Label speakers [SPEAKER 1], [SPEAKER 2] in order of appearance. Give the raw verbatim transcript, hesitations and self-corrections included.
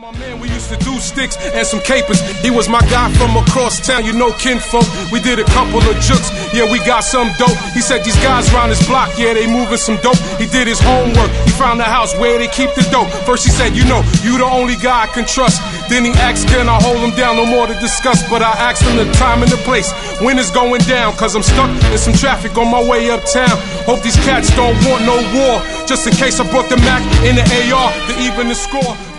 [SPEAKER 1] My man, we used to do sticks and some capers. He was my guy from across town, you know, kinfolk. We did a couple of jukes, yeah, we got some dope. He said these guys round his block, yeah, they moving some dope. He did his homework, he found the house where they keep the dope. First he said, you know, you the only guy I can trust. Then he asked, can I hold him down? No more to discuss, but I asked him the time and the place. When it's going down, cause I'm stuck in some traffic on my way uptown. Hope these cats don't want no war, just in case I brought the Mac in the A R to even the score.